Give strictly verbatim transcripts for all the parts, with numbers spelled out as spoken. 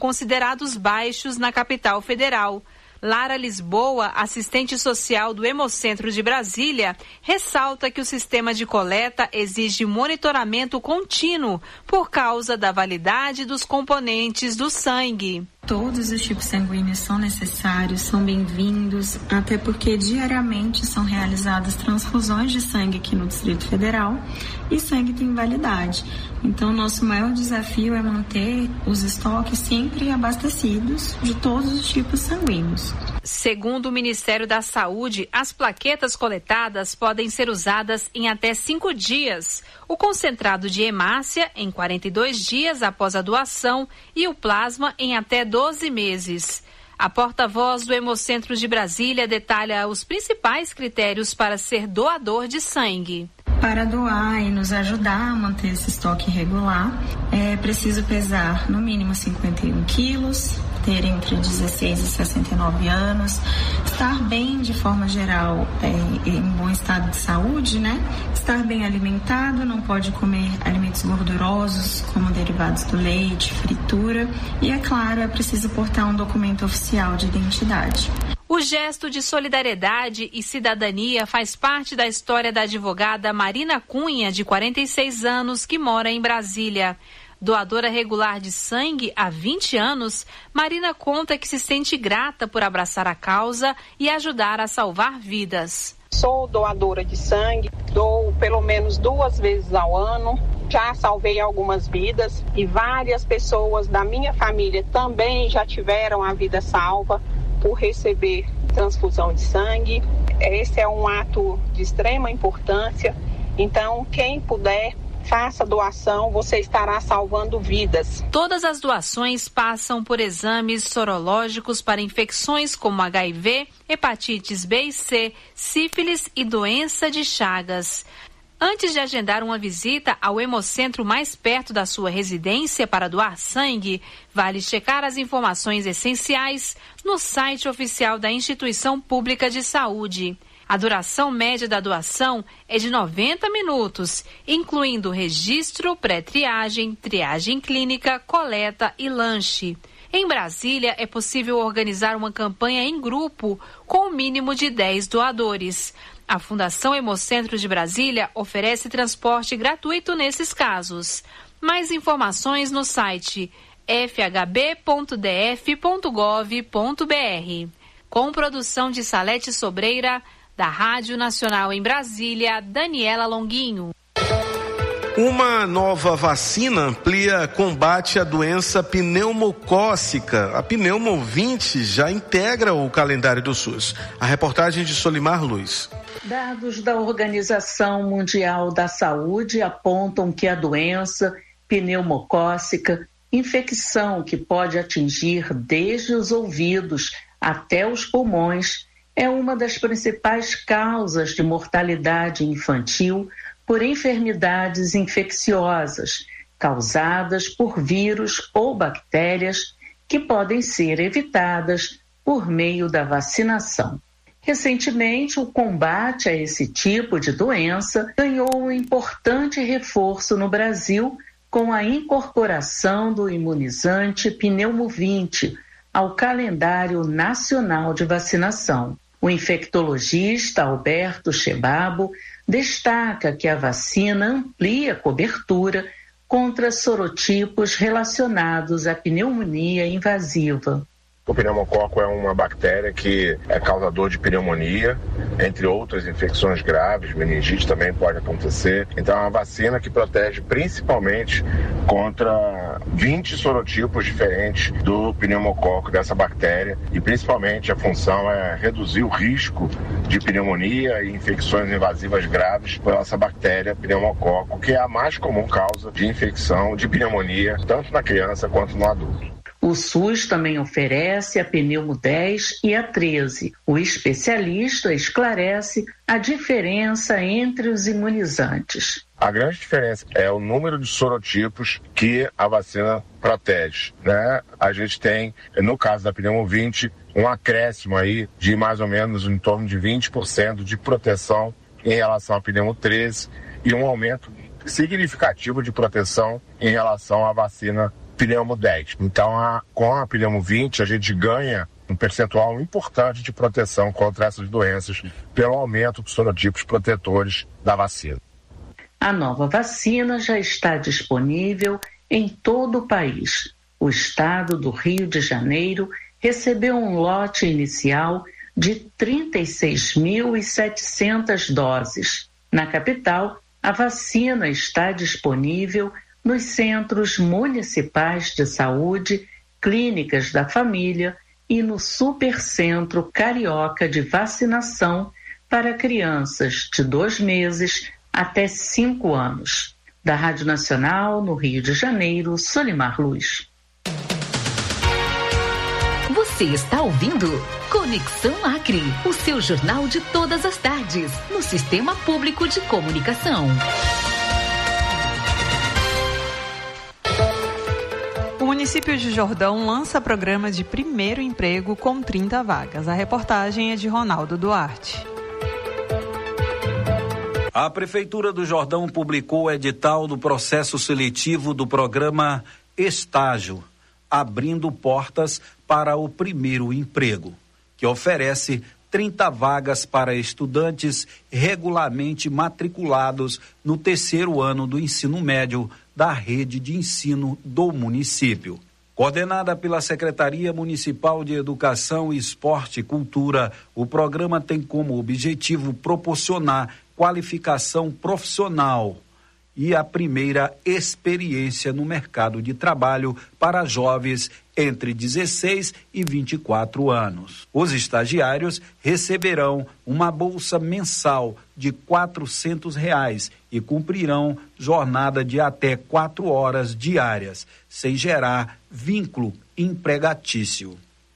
considerados baixos na capital federal. Lara Lisboa, assistente social do Hemocentro de Brasília, ressalta que o sistema de coleta exige monitoramento contínuo por causa da validade dos componentes do sangue. Todos os tipos sanguíneos são necessários, são bem-vindos, até porque diariamente são realizadas transfusões de sangue aqui no Distrito Federal e sangue tem validade. Então, nosso maior desafio é manter os estoques sempre abastecidos de todos os tipos sanguíneos. Segundo o Ministério da Saúde, as plaquetas coletadas podem ser usadas em até cinco dias, o concentrado de hemácia em quarenta e dois dias após a doação e o plasma em até doze meses. A porta-voz do Hemocentro de Brasília detalha os principais critérios para ser doador de sangue. Para doar e nos ajudar a manter esse estoque regular, é preciso pesar no mínimo cinquenta e um quilos, ter entre dezesseis e sessenta e nove anos, estar bem de forma geral, é, em bom estado de saúde, né? Estar bem alimentado, não pode comer alimentos gordurosos como derivados do leite, fritura e, é claro, é preciso portar um documento oficial de identidade. O gesto de solidariedade e cidadania faz parte da história da advogada Marina Cunha, de quarenta e seis anos, que mora em Brasília. Doadora regular de sangue há vinte anos, Marina conta que se sente grata por abraçar a causa e ajudar a salvar vidas. Sou doadora de sangue, dou pelo menos duas vezes ao ano. Já salvei algumas vidas e várias pessoas da minha família também já tiveram a vida salva por receber transfusão de sangue. Esse é um ato de extrema importância. Então, quem puder, faça doação, você estará salvando vidas. Todas as doações passam por exames sorológicos para infecções como H I V, hepatites B e C, sífilis e doença de Chagas. Antes de agendar uma visita ao hemocentro mais perto da sua residência para doar sangue, vale checar as informações essenciais no site oficial da Instituição Pública de Saúde. A duração média da doação é de noventa minutos, incluindo registro, pré-triagem, triagem clínica, coleta e lanche. Em Brasília, é possível organizar uma campanha em grupo com o mínimo de dez doadores. A Fundação Hemocentro de Brasília oferece transporte gratuito nesses casos. Mais informações no site f h b ponto d f ponto gov ponto b r. Com produção de Salete Sobreira, da Rádio Nacional em Brasília, Daniela Longuinho. Uma nova vacina amplia combate à doença pneumocócica. A Pneumo vinte já integra o calendário do SUS. A reportagem de Solimar Luz. Dados da Organização Mundial da Saúde apontam que a doença pneumocócica, infecção que pode atingir desde os ouvidos até os pulmões, é uma das principais causas de mortalidade infantil por enfermidades infecciosas causadas por vírus ou bactérias que podem ser evitadas por meio da vacinação. Recentemente, o combate a esse tipo de doença ganhou um importante reforço no Brasil com a incorporação do imunizante Pneumo vinte ao calendário nacional de vacinação. O infectologista Alberto Chebabo destaca que a vacina amplia a cobertura contra sorotipos relacionados à pneumonia invasiva. O pneumococo é uma bactéria que é causador de pneumonia, entre outras infecções graves, meningite também pode acontecer. Então é uma vacina que protege principalmente contra vinte sorotipos diferentes do pneumococo, dessa bactéria, e principalmente a função é reduzir o risco de pneumonia e infecções invasivas graves por essa bactéria pneumococo, que é a mais comum causa de infecção de pneumonia, tanto na criança quanto no adulto. O SUS também oferece a Pneumo dez e a treze. O especialista esclarece a diferença entre os imunizantes. A grande diferença é o número de sorotipos que a vacina protege, né? A gente tem, no caso da Pneumo vinte, um acréscimo aí de mais ou menos em torno de vinte por cento de proteção em relação à Pneumo treze e um aumento significativo de proteção em relação à vacina pneumo dez. Então, a, com a pneumo vinte, a gente ganha um percentual importante de proteção contra essas doenças pelo aumento dos sorotipos protetores da vacina. A nova vacina já está disponível em todo o país. O estado do Rio de Janeiro recebeu um lote inicial de trinta e seis mil e setecentas doses. Na capital, a vacina está disponível nos centros municipais de saúde, clínicas da família e no Supercentro Carioca de Vacinação para crianças de dois meses até cinco anos. Da Rádio Nacional, no Rio de Janeiro, Solimar Luz. Você está ouvindo Conexão Acre, o seu jornal de todas as tardes, no Sistema Público de Comunicação. O município de Jordão lança programa de primeiro emprego com trinta vagas. A reportagem é de Ronaldo Duarte. A Prefeitura do Jordão publicou o edital do processo seletivo do programa Estágio, abrindo portas para o primeiro emprego, que oferece trinta vagas para estudantes regularmente matriculados no terceiro ano do ensino médio da rede de ensino do município. Coordenada pela Secretaria Municipal de Educação, Esporte e Cultura, o programa tem como objetivo proporcionar qualificação profissional e a primeira experiência no mercado de trabalho para jovens entre dezesseis e vinte e quatro anos. Os estagiários receberão uma bolsa mensal de quatrocentos reais e cumprirão jornada de até quatro horas diárias, sem gerar vínculo empregatício.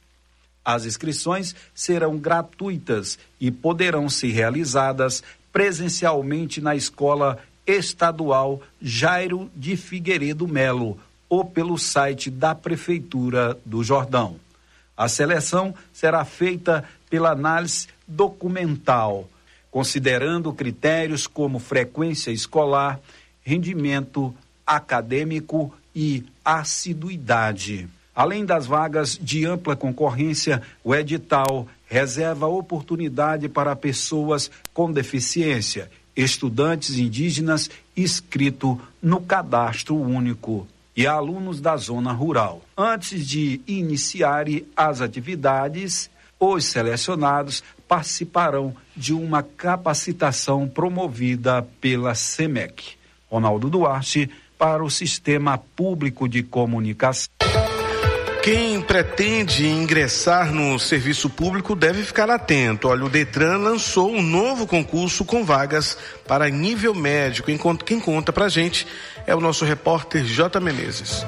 As inscrições serão gratuitas e poderão ser realizadas presencialmente na Escola Estadual Jairo de Figueiredo Melo ou pelo site da Prefeitura do Jordão. A seleção será feita pela análise documental, considerando critérios como frequência escolar, rendimento acadêmico e assiduidade. Além das vagas de ampla concorrência, o edital reserva oportunidade para pessoas com deficiência, estudantes indígenas inscritos no cadastro único e alunos da zona rural. Antes de iniciarem as atividades, os selecionados participarão de uma capacitação promovida pela SEMEC. Ronaldo Duarte, para o Sistema Público de Comunicação. Quem pretende ingressar no serviço público deve ficar atento. Olha, o Detran lançou um novo concurso com vagas para nível médio. Quem conta pra gente é o nosso repórter J. Menezes.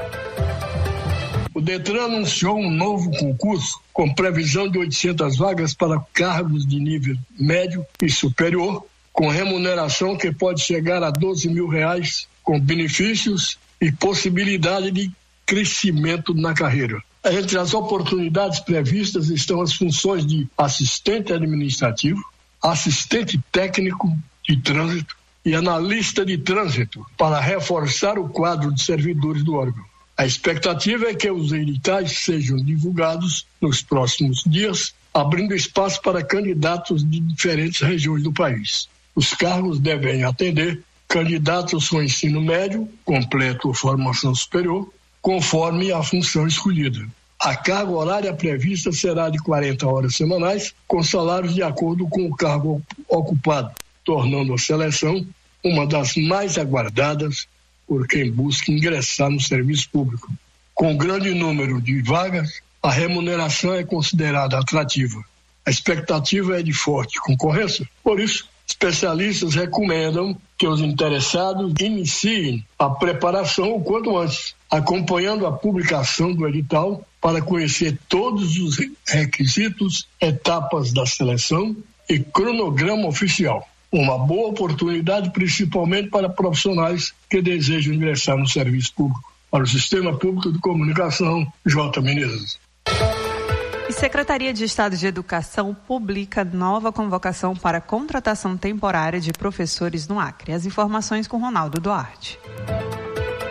O Detran anunciou um novo concurso com previsão de oitocentas vagas para cargos de nível médio e superior, com remuneração que pode chegar a doze mil reais, com benefícios e possibilidade de crescimento na carreira. Entre as oportunidades previstas estão as funções de assistente administrativo, assistente técnico de trânsito e analista de trânsito, para reforçar o quadro de servidores do órgão. A expectativa é que os editais sejam divulgados nos próximos dias, abrindo espaço para candidatos de diferentes regiões do país. Os cargos devem atender candidatos com ensino médio, completo ou formação superior, conforme a função escolhida. A carga horária prevista será de quarenta horas semanais, com salários de acordo com o cargo ocupado, tornando a seleção uma das mais aguardadas por quem busca ingressar no serviço público. Com grande número de vagas, a remuneração é considerada atrativa. A expectativa é de forte concorrência, por isso, especialistas recomendam que os interessados iniciem a preparação o quanto antes, acompanhando a publicação do edital para conhecer todos os requisitos, etapas da seleção e cronograma oficial. Uma boa oportunidade principalmente para profissionais que desejam ingressar no serviço público. Para o Sistema Público de Comunicação, J. Menezes. E Secretaria de Estado de Educação publica nova convocação para contratação temporária de professores no Acre. As informações com Ronaldo Duarte.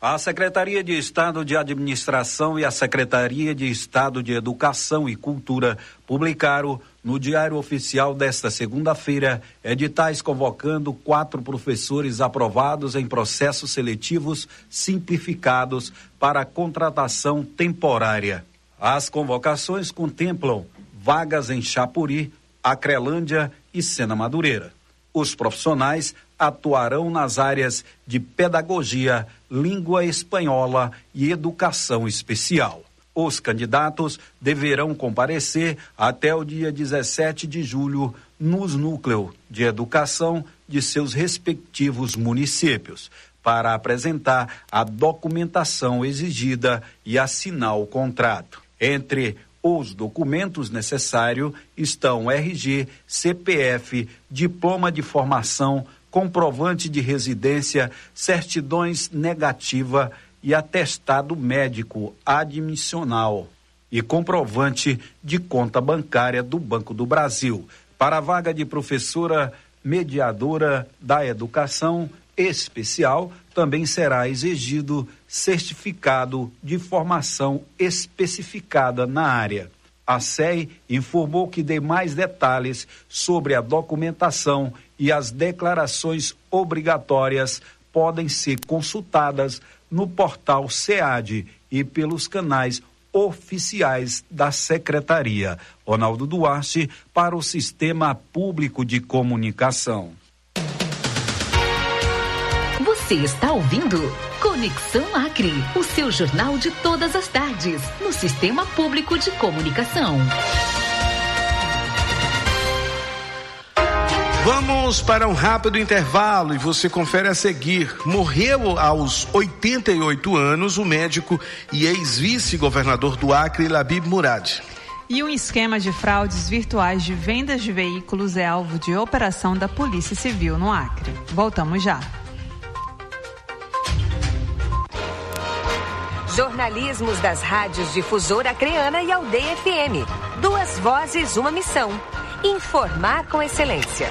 A Secretaria de Estado de Administração e a Secretaria de Estado de Educação e Cultura publicaram no Diário Oficial desta segunda-feira editais convocando quatro professores aprovados em processos seletivos simplificados para contratação temporária. As convocações contemplam vagas em Chapuri, Acrelândia e Sena Madureira. Os profissionais atuarão nas áreas de pedagogia, língua espanhola e educação especial. Os candidatos deverão comparecer até o dia dezessete de julho nos núcleos de educação de seus respectivos municípios para apresentar a documentação exigida e assinar o contrato. Entre os documentos necessários estão R G, C P F, diploma de formação, comprovante de residência, certidões negativa e atestado médico admissional e comprovante de conta bancária do Banco do Brasil. Para a vaga de professora mediadora da educação especial, também será exigido certificado de formação especificada na área. A S E I informou que dê mais detalhes sobre a documentação e as declarações obrigatórias podem ser consultadas no portal SEAD e pelos canais oficiais da Secretaria. Ronaldo Duarte, para o Sistema Público de Comunicação. Você está ouvindo Conexão Acre, o seu jornal de todas as tardes, no Sistema Público de Comunicação. Vamos para um rápido intervalo e você confere a seguir. Morreu aos oitenta e oito anos o médico e ex-vice-governador do Acre, Labib Murad. E um esquema de fraudes virtuais de vendas de veículos é alvo de operação da Polícia Civil no Acre. Voltamos já. Jornalismos das rádios Difusora Acreana e Aldeia F M. Duas vozes, uma missão. Informar com excelência.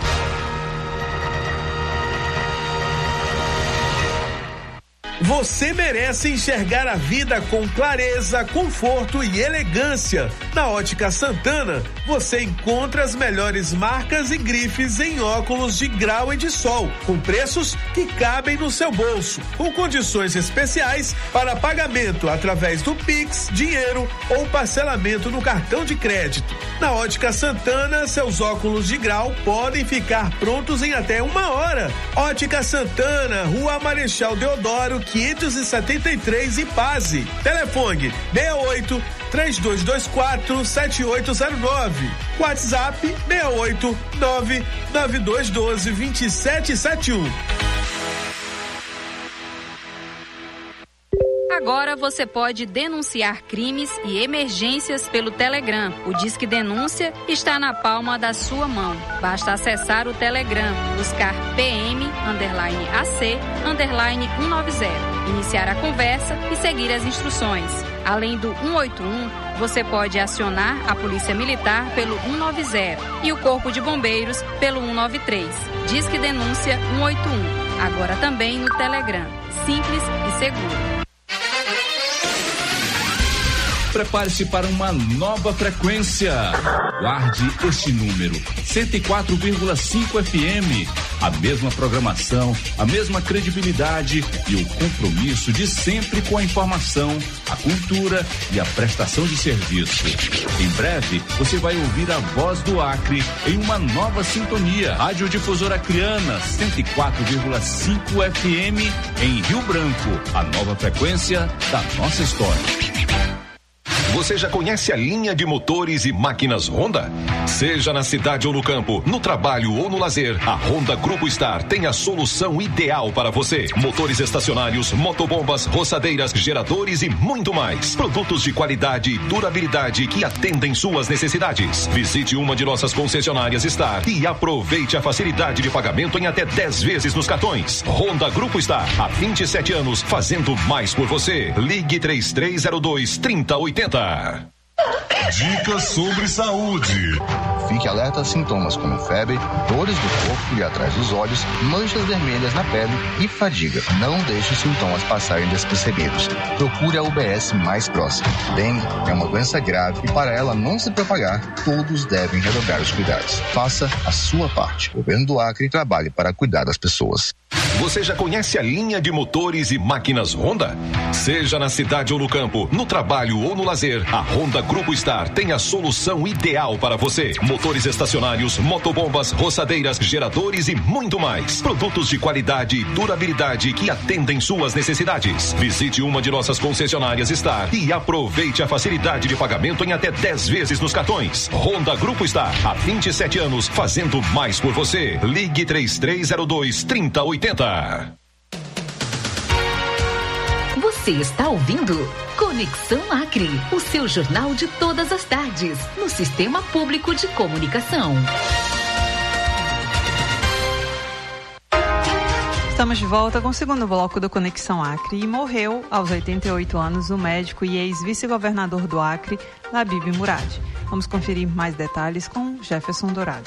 Você merece enxergar a vida com clareza, conforto e elegância. Na Ótica Santana, você encontra as melhores marcas e grifes em óculos de grau e de sol, com preços que cabem no seu bolso, com condições especiais para pagamento através do Pix, dinheiro ou parcelamento no cartão de crédito. Na Ótica Santana, seus óculos de grau podem ficar prontos em até uma hora. Ótica Santana, Rua Marechal Deodoro, quinhentos e setenta e três, Ipaze. Telefone seis oito, três dois dois quatro, sete oito zero nove. WhatsApp seis oito, nove nove dois um dois, dois sete sete um. Agora você pode denunciar crimes e emergências pelo Telegram. O Disque Denúncia está na palma da sua mão. Basta acessar o Telegram, buscar P M, underline A C, underline cento e noventa, iniciar a conversa e seguir as instruções. Além do cento e oitenta e um, você pode acionar a Polícia Militar pelo cento e noventa e o Corpo de Bombeiros pelo cento e noventa e três. Disque Denúncia cento e oitenta e um. Agora também no Telegram. Simples e seguro. Prepare-se para uma nova frequência. Guarde este número, cento e quatro vírgula cinco F M. A mesma programação, a mesma credibilidade e o compromisso de sempre com a informação, a cultura e a prestação de serviço. Em breve, você vai ouvir a voz do Acre em uma nova sintonia. Rádio Difusora Acreana, cento e quatro vírgula cinco F M em Rio Branco. A nova frequência da nossa história. Você já conhece a linha de motores e máquinas Honda? Seja na cidade ou no campo, no trabalho ou no lazer, a Honda Grupo Star tem a solução ideal para você. Motores estacionários, motobombas, roçadeiras, geradores e muito mais. Produtos de qualidade e durabilidade que atendem suas necessidades. Visite uma de nossas concessionárias Star e aproveite a facilidade de pagamento em até dez vezes nos cartões. Honda Grupo Star, há vinte e sete anos, fazendo mais por você. Ligue três três zero dois, três zero oito zero. Dicas sobre saúde. Fique alerta a sintomas como febre, dores do corpo e atrás dos olhos, manchas vermelhas na pele e fadiga. Não deixe os sintomas passarem despercebidos. Procure a U B S mais próxima. Dengue é uma doença grave e para ela não se propagar, todos devem redobrar os cuidados. Faça a sua parte. O governo do Acre trabalhe para cuidar das pessoas. Você já conhece a linha de motores e máquinas Honda? Seja na cidade ou no campo, no trabalho ou no lazer, a Honda Grupo Star tem a solução ideal para você. Motores estacionários, motobombas, roçadeiras, geradores e muito mais. Produtos de qualidade e durabilidade que atendem suas necessidades. Visite uma de nossas concessionárias Star e aproveite a facilidade de pagamento em até dez vezes nos cartões. Honda Grupo Star, há vinte e sete anos, fazendo mais por você. Ligue três três zero dois, três zero oito zero. Você está ouvindo Conexão Acre, o seu jornal de todas as tardes, no Sistema Público de Comunicação. Estamos de volta com o segundo bloco do Conexão Acre e morreu aos oitenta e oito anos o médico e ex-vice-governador do Acre, Labib Murad. Vamos conferir mais detalhes com Jefferson Dourado.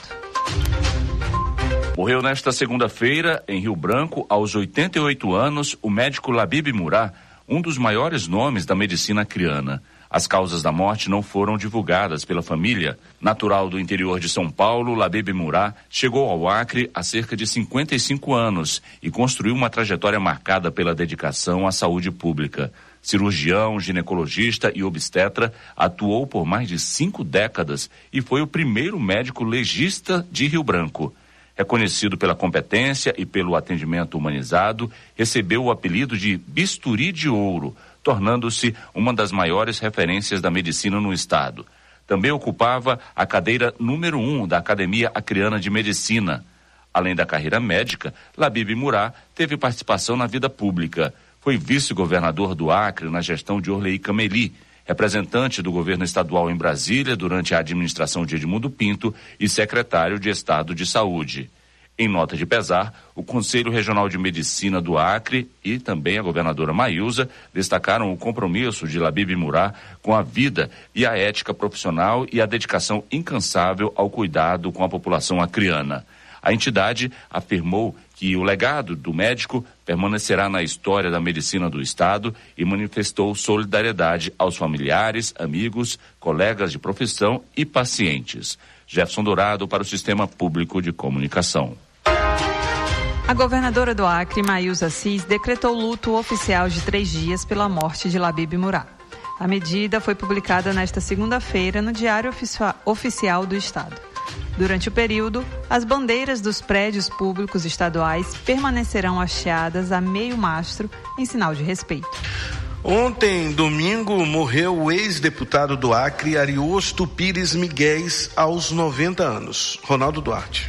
Morreu nesta segunda-feira, em Rio Branco, aos oitenta e oito anos, o médico Labib Murad, um dos maiores nomes da medicina acreana. As causas da morte não foram divulgadas pela família. Natural do interior de São Paulo, Labib Murad chegou ao Acre há cerca de cinquenta e cinco anos e construiu uma trajetória marcada pela dedicação à saúde pública. Cirurgião, ginecologista e obstetra, atuou por mais de cinco décadas e foi o primeiro médico legista de Rio Branco. Reconhecido pela competência e pelo atendimento humanizado, recebeu o apelido de Bisturi de Ouro, tornando-se uma das maiores referências da medicina no estado. Também ocupava a cadeira número um da Academia Acreana de Medicina. Além da carreira médica, Labib Murad teve participação na vida pública. Foi vice-governador do Acre na gestão de Orley Cameli, representante do governo estadual em Brasília durante a administração de Edmundo Pinto e secretário de Estado de Saúde. Em nota de pesar, o Conselho Regional de Medicina do Acre e também a governadora Maílza destacaram o compromisso de Labib Murad com a vida e a ética profissional e a dedicação incansável ao cuidado com a população acreana. A entidade afirmou que o legado do médico permanecerá na história da medicina do estado e manifestou solidariedade aos familiares, amigos, colegas de profissão e pacientes. Jefferson Dourado para o Sistema Público de Comunicação. A governadora do Acre, Maílza Assis, decretou luto oficial de três dias pela morte de Labib Murad. A medida foi publicada nesta segunda-feira no Diário Oficial do Estado. Durante o período, as bandeiras dos prédios públicos estaduais permanecerão hasteadas a meio mastro em sinal de respeito. Ontem, domingo, morreu o ex-deputado do Acre, Ariosto Pires Miguéis, aos noventa anos. Ronaldo Duarte.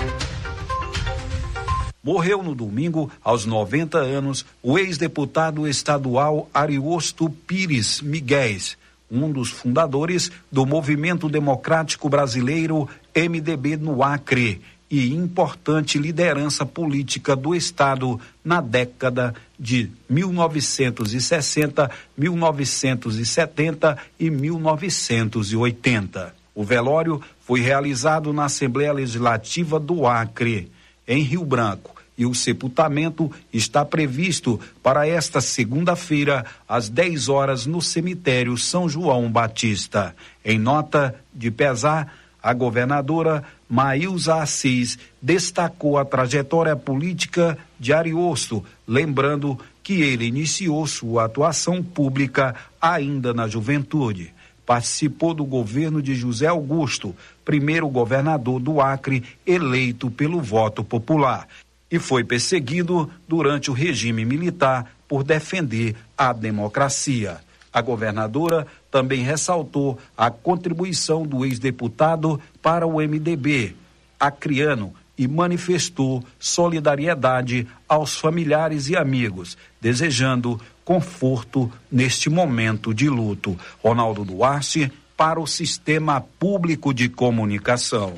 Morreu no domingo, aos noventa anos, o ex-deputado estadual Ariosto Pires Miguéis, um dos fundadores do Movimento Democrático Brasileiro, M D B, no Acre, e importante liderança política do estado na década de mil novecentos e sessenta, mil novecentos e setenta e mil novecentos e oitenta. O velório foi realizado na Assembleia Legislativa do Acre, em Rio Branco, e o sepultamento está previsto para esta segunda-feira, às dez horas, no cemitério São João Batista. Em nota de pesar, a governadora Maílza Assis destacou a trajetória política de Ariosto, lembrando que ele iniciou sua atuação pública ainda na juventude. Participou do governo de José Augusto, primeiro governador do Acre, eleito pelo voto popular, e foi perseguido durante o regime militar por defender a democracia. A governadora também ressaltou a contribuição do ex-deputado para o M D B acreano e manifestou solidariedade aos familiares e amigos, desejando conforto neste momento de luto. Ronaldo Duarte para o Sistema Público de Comunicação.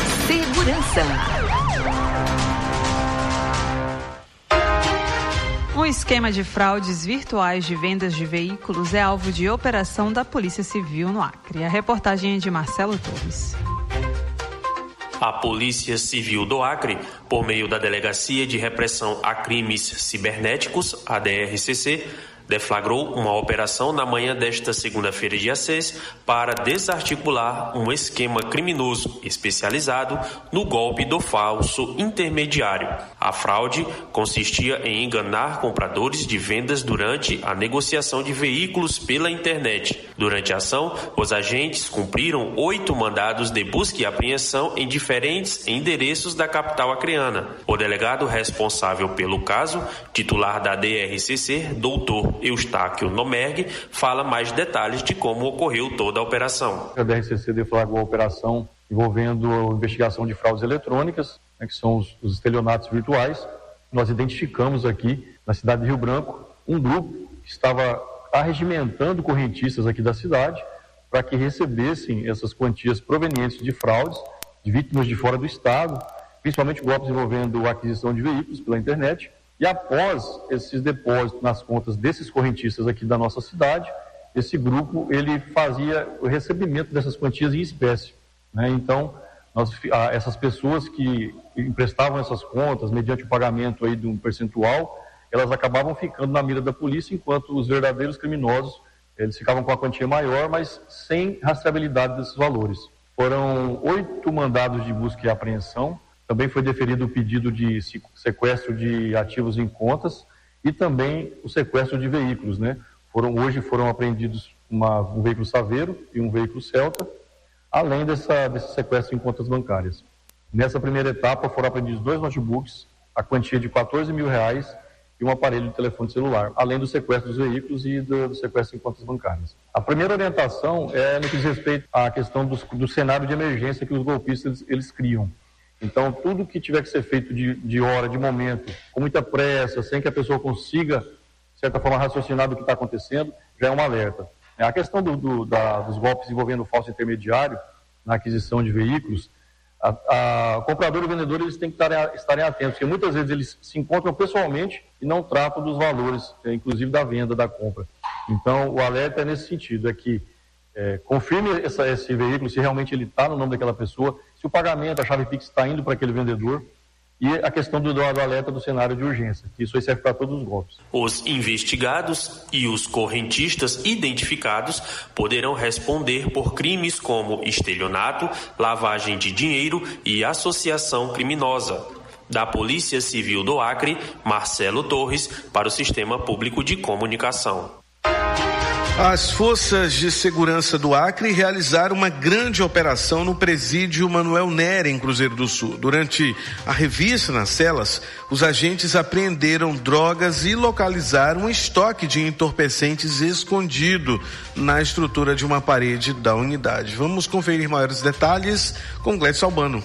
Segurança. Um esquema de fraudes virtuais de vendas de veículos é alvo de operação da Polícia Civil no Acre. A reportagem é de Marcelo Torres. A Polícia Civil do Acre, por meio da Delegacia de Repressão a Crimes Cibernéticos, a D R C C, deflagrou uma operação na manhã desta segunda-feira, dia seis, para desarticular um esquema criminoso especializado no golpe do falso intermediário. A fraude consistia em enganar compradores de vendas durante a negociação de veículos pela internet. Durante a ação, os agentes cumpriram oito mandados de busca e apreensão em diferentes endereços da capital acreana. O delegado responsável pelo caso, titular da D R C C, doutor Eustáquio Nomergue, fala mais detalhes de como ocorreu toda a operação. A D R C C deflagrou a operação envolvendo a investigação de fraudes eletrônicas, né, que são os, os estelionatos virtuais. Nós identificamos aqui, na cidade de Rio Branco, um grupo que estava arregimentando correntistas aqui da cidade para que recebessem essas quantias provenientes de fraudes, de vítimas de fora do estado, principalmente golpes envolvendo a aquisição de veículos pela internet. E após esses depósitos nas contas desses correntistas aqui da nossa cidade, esse grupo ele fazia o recebimento dessas quantias em espécie, né? Então, nós, essas pessoas que emprestavam essas contas mediante o pagamento aí de um percentual, elas acabavam ficando na mira da polícia, enquanto os verdadeiros criminosos eles ficavam com a quantia maior, mas sem rastreabilidade desses valores. Foram oito mandados de busca e apreensão. Também foi deferido o pedido de sequestro de ativos em contas e também o sequestro de veículos, né? Foram, hoje foram apreendidos uma, um veículo Saveiro e um veículo Celta, além dessa, desse sequestro em contas bancárias. Nessa primeira etapa foram apreendidos dois notebooks, a quantia de quatorze mil reais e um aparelho de telefone celular, além do sequestro dos veículos e do, do sequestro em contas bancárias. A primeira orientação é no que diz respeito à questão dos, do cenário de emergência que os golpistas eles, eles criam. Então, tudo que tiver que ser feito de, de hora, de momento, com muita pressa, sem que a pessoa consiga, de certa forma, raciocinar do que está acontecendo, já é um alerta. A questão do, do, da, dos golpes envolvendo o falso intermediário na aquisição de veículos, a, a, o comprador e o vendedor eles têm que estarem, estarem atentos, porque muitas vezes eles se encontram pessoalmente e não tratam dos valores, inclusive da venda, da compra. Então, o alerta é nesse sentido, é que é, confirme essa, esse veículo, se realmente ele está no nome daquela pessoa, se o pagamento, a chave Pix está indo para aquele vendedor, e a questão do, do alerta do cenário de urgência, que isso aí serve para todos os golpes. Os investigados e os correntistas identificados poderão responder por crimes como estelionato, lavagem de dinheiro e associação criminosa. Da Polícia Civil do Acre, Marcelo Torres, para o Sistema Público de Comunicação. As forças de segurança do Acre realizaram uma grande operação no presídio Manuel Nera, em Cruzeiro do Sul. Durante a revista nas celas, os agentes apreenderam drogas e localizaram um estoque de entorpecentes escondido na estrutura de uma parede da unidade. Vamos conferir maiores detalhes com Gledson Albano.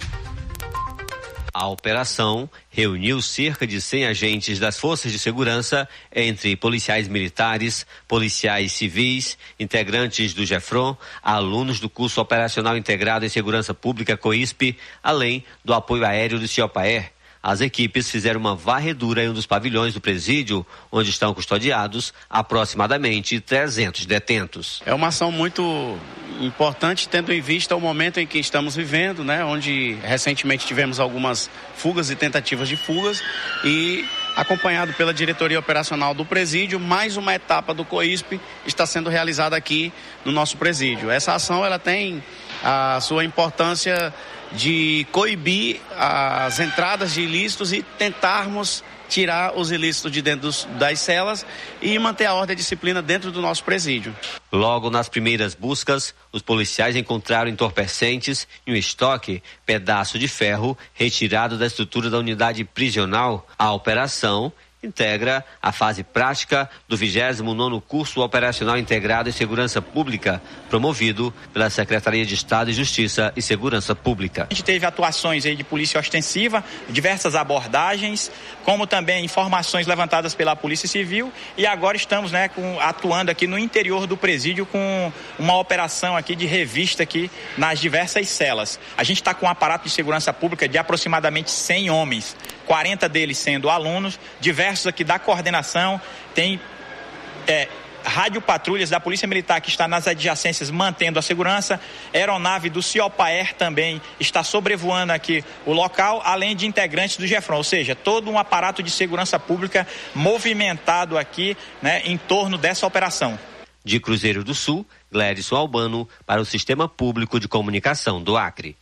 A operação reuniu cerca de cem agentes das forças de segurança, entre policiais militares, policiais civis, integrantes do GEFRON, alunos do curso operacional integrado em segurança pública COISP, além do apoio aéreo do CIOPAER. As equipes fizeram uma varredura em um dos pavilhões do presídio, onde estão custodiados aproximadamente trezentos detentos. É uma ação muito importante, tendo em vista o momento em que estamos vivendo, né? Onde recentemente tivemos algumas fugas e tentativas de fugas e, acompanhado pela diretoria operacional do presídio, mais uma etapa do COISP está sendo realizada aqui no nosso presídio. Essa ação ela tem a sua importância de coibir as entradas de ilícitos e tentarmos tirar os ilícitos de dentro dos, das celas e manter a ordem e disciplina dentro do nosso presídio. Logo nas primeiras buscas, os policiais encontraram entorpecentes e um estoque, pedaço de ferro, retirado da estrutura da unidade prisional. A operação integra a fase prática do vigésimo nono Curso Operacional Integrado em Segurança Pública, promovido pela Secretaria de Estado de Justiça e Segurança Pública. A gente teve atuações aí de polícia ostensiva, diversas abordagens, como também informações levantadas pela Polícia Civil, e agora estamos, né, com, atuando aqui no interior do presídio com uma operação aqui de revista aqui nas diversas celas. A gente está com um aparato de segurança pública de aproximadamente cem homens, quarenta deles sendo alunos, diversos exércitos aqui da coordenação, tem é, radiopatrulhas da Polícia Militar que está nas adjacências mantendo a segurança, a aeronave do Ciopaer também está sobrevoando aqui o local, além de integrantes do Gefron, ou seja, todo um aparato de segurança pública movimentado aqui, né, em torno dessa operação. De Cruzeiro do Sul, Glédson Albano para o Sistema Público de Comunicação do Acre.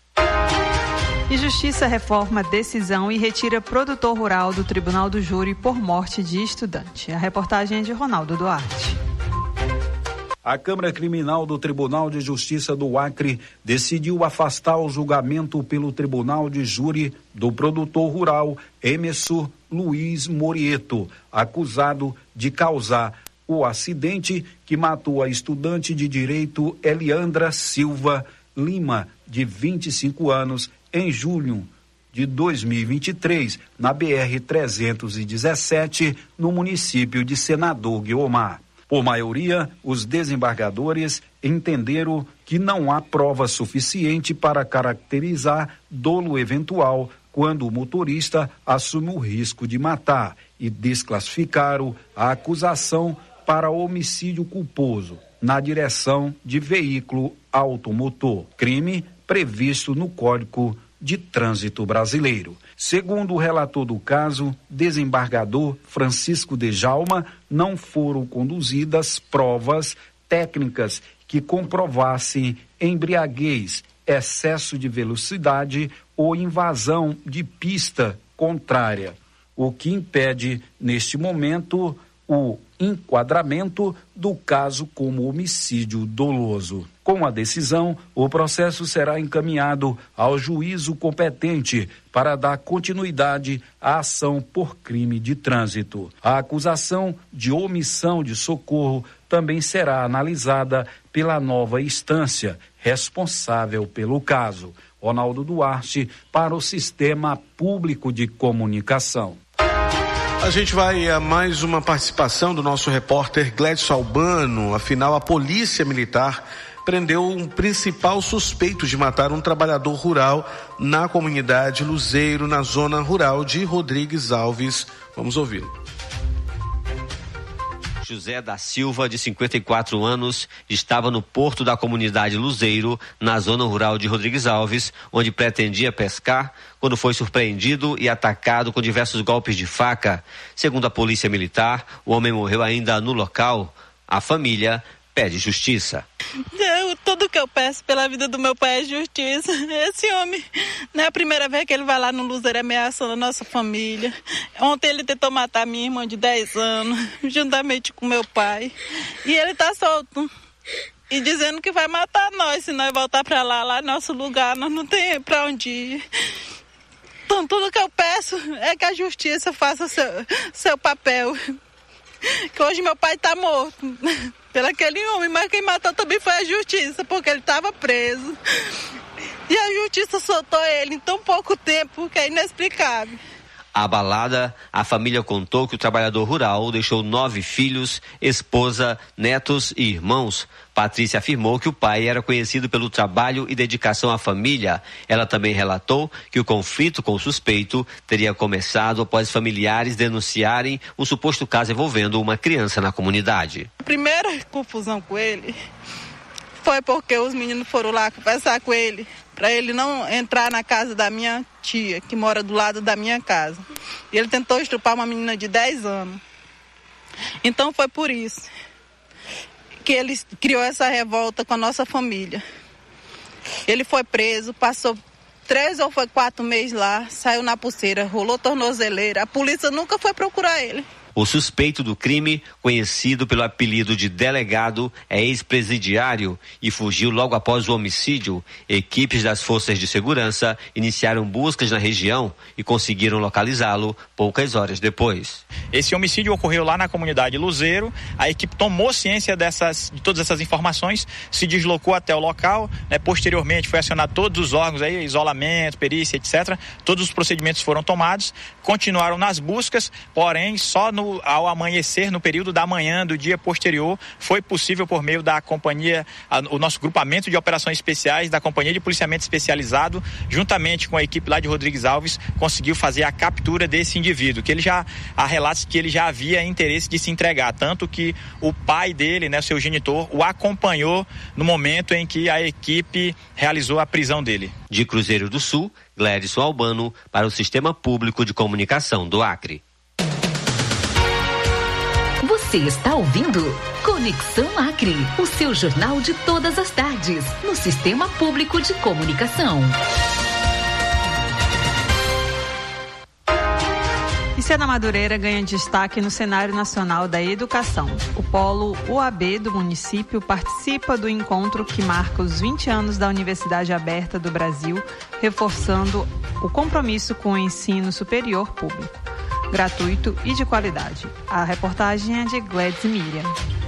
E Justiça reforma decisão e retira produtor rural do Tribunal do Júri por morte de estudante. A reportagem é de Ronaldo Duarte. A Câmara Criminal do Tribunal de Justiça do Acre decidiu afastar o julgamento pelo Tribunal de Júri do produtor rural Emerson Luiz Morieto, acusado de causar o acidente que matou a estudante de direito Eliandra Silva Lima, de vinte e cinco anos, em julho de dois mil e vinte e três, na B R trezentos e dezessete, no município de Senador Guiomar. Por maioria, os desembargadores entenderam que não há prova suficiente para caracterizar dolo eventual quando o motorista assume o risco de matar e desclassificaram a acusação para homicídio culposo na direção de veículo automotor, crime previsto no Código de Trânsito Brasileiro. Segundo o relator do caso, desembargador Francisco de Jalma, não foram conduzidas provas técnicas que comprovassem embriaguez, excesso de velocidade ou invasão de pista contrária, o que impede, neste momento, o enquadramento do caso como homicídio doloso. Com a decisão, o processo será encaminhado ao juízo competente para dar continuidade à ação por crime de trânsito. A acusação de omissão de socorro também será analisada pela nova instância responsável pelo caso. Ronaldo Duarte, para o Sistema Público de Comunicação. A gente vai a mais uma participação do nosso repórter Glédson Albano. Afinal, a Polícia Militar prendeu um principal suspeito de matar um trabalhador rural na comunidade Luzeiro, na zona rural de Rodrigues Alves. Vamos ouvi-lo. José da Silva, de cinquenta e quatro anos, estava no porto da comunidade Luzeiro, na zona rural de Rodrigues Alves, onde pretendia pescar, quando foi surpreendido e atacado com diversos golpes de faca. Segundo a Polícia Militar, o homem morreu ainda no local. A família pede justiça. Eu, tudo que eu peço pela vida do meu pai é justiça. Esse homem, não é a primeira vez que ele vai lá no Luzeiro ameaçando a nossa família. Ontem ele tentou matar minha irmã de dez anos, juntamente com meu pai. E ele tá solto. E dizendo que vai matar nós, se nós voltar pra lá, lá é nosso lugar, nós não tem pra onde ir. Então tudo que eu peço é que a justiça faça seu, seu papel. Que hoje meu pai tá morto pelo aquele homem, mas quem matou também foi a justiça, porque ele estava preso. E a justiça soltou ele em tão pouco tempo que é inexplicável. Abalada, a família contou que o trabalhador rural deixou nove filhos, esposa, netos e irmãos. Patrícia afirmou que o pai era conhecido pelo trabalho e dedicação à família. Ela também relatou que o conflito com o suspeito teria começado após familiares denunciarem um suposto caso envolvendo uma criança na comunidade. A primeira confusão com ele foi porque os meninos foram lá conversar com ele, para ele não entrar na casa da minha tia, que mora do lado da minha casa. E ele tentou estuprar uma menina de dez anos. Então foi por isso que ele criou essa revolta com a nossa família. Ele foi preso, passou três ou foi quatro meses lá, saiu na pulseira, rolou tornozeleira. A polícia nunca foi procurar ele. O suspeito do crime, conhecido pelo apelido de delegado, é ex-presidiário e fugiu logo após o homicídio. Equipes das forças de segurança iniciaram buscas na região e conseguiram localizá-lo poucas horas depois. Esse homicídio ocorreu lá na comunidade Luzeiro. A equipe tomou ciência dessas, de todas essas informações, se deslocou até o local, né? Posteriormente foi acionado todos os órgãos, aí, isolamento, perícia, etcétera. Todos os procedimentos foram tomados, continuaram nas buscas, porém só no no, ao amanhecer, no período da manhã do dia posterior, foi possível, por meio da companhia, a, o nosso grupamento de operações especiais da Companhia de Policiamento Especializado, juntamente com a equipe lá de Rodrigues Alves, conseguiu fazer a captura desse indivíduo, que ele já, há relatos que ele já havia interesse de se entregar, tanto que o pai dele, né, seu genitor, o acompanhou no momento em que a equipe realizou a prisão dele. De Cruzeiro do Sul, Glédson Albano, para o Sistema Público de Comunicação do Acre. Você está ouvindo Conexão Acre, o seu jornal de todas as tardes, no Sistema Público de Comunicação. Sena Madureira ganha destaque no cenário nacional da educação. O polo U A B do município participa do encontro que marca os vinte anos da Universidade Aberta do Brasil, reforçando o compromisso com o ensino superior público, gratuito e de qualidade. A reportagem é de Gladys Miriam.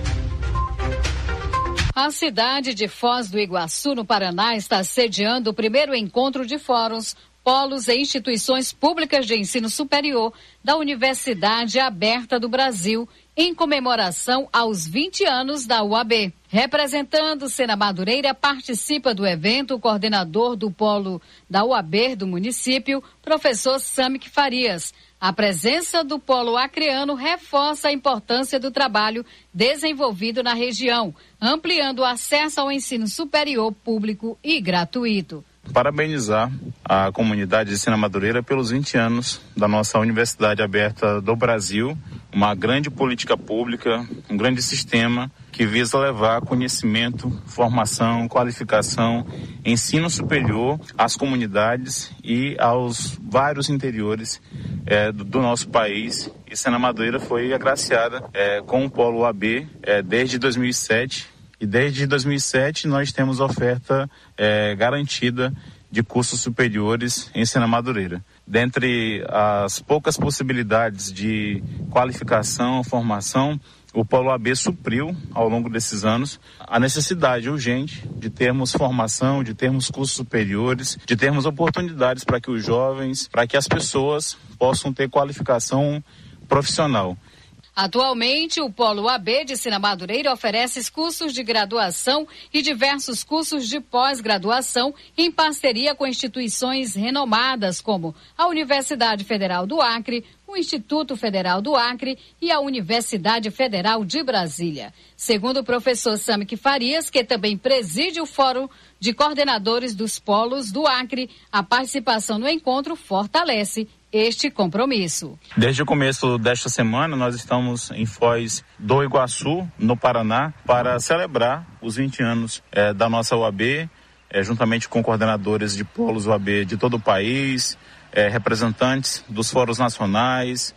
A cidade de Foz do Iguaçu, no Paraná, está sediando o primeiro encontro de fóruns, polos e instituições públicas de ensino superior da Universidade Aberta do Brasil, em comemoração aos vinte anos da U A B. Representando Sena Madureira, participa do evento o coordenador do polo da U A B do município, professor Samik Farias. A presença do polo acreano reforça a importância do trabalho desenvolvido na região, ampliando o acesso ao ensino superior público e gratuito. Parabenizar a comunidade de Sena Madureira pelos vinte anos da nossa Universidade Aberta do Brasil, uma grande política pública, um grande sistema que visa levar conhecimento, formação, qualificação, ensino superior às comunidades e aos vários interiores é, do, do nosso país. E Sena Madureira foi agraciada é, com o Polo U A B é, desde dois mil e sete. E desde dois mil e sete nós temos oferta é, garantida de cursos superiores em Sena Madureira. Dentre as poucas possibilidades de qualificação, formação, o Polo U A B supriu, ao longo desses anos, a necessidade urgente de termos formação, de termos cursos superiores, de termos oportunidades para que os jovens, para que as pessoas possam ter qualificação profissional. Atualmente, o Polo U A B de Sena Madureira oferece cursos de graduação e diversos cursos de pós-graduação em parceria com instituições renomadas como a Universidade Federal do Acre, o Instituto Federal do Acre e a Universidade Federal de Brasília. Segundo o professor Samik Farias, que também preside o Fórum de Coordenadores dos Polos do Acre, a participação no encontro fortalece este compromisso. Desde o começo desta semana, nós estamos em Foz do Iguaçu, no Paraná, para celebrar os vinte anos é, da nossa U A B, é, juntamente com coordenadores de polos U A B de todo o país, é, representantes dos fóruns nacionais,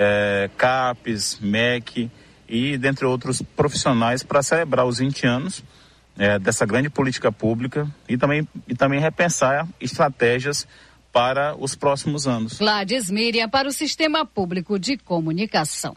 é, CAPES, M E C e dentre outros profissionais, para celebrar os vinte anos é, dessa grande política pública e também, e também repensar estratégias para os próximos anos. Gladys Miriam para o Sistema Público de Comunicação.